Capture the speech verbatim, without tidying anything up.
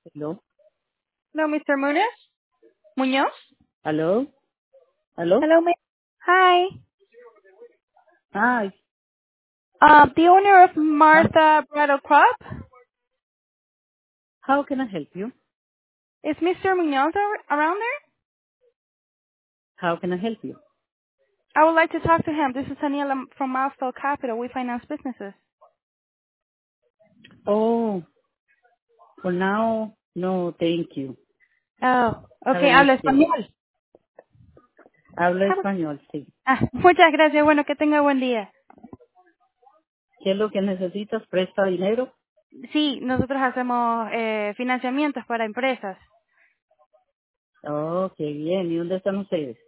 Hello, Hello, mister Munoz? Muñoz? hello, hello. Hello, ma- Hi. Hi, Uh, the owner of how, Martha Bridal Crop? how can I help you? Is mister Munoz ar- around there? How can I help you? I would like to talk to him. This is Daniela from Milestone Capital. We finance businesses. Oh, for now, no, thank you. Oh, Have a okay, nice habla day. español. Hablo Habla- español, sí. Ah, muchas gracias. Bueno, que tenga buen día. ¿Qué es lo que necesitas? ¿Presta dinero? Sí, nosotros hacemos eh, financiamientos para empresas. Oh, qué bien. ¿Y dónde están ustedes?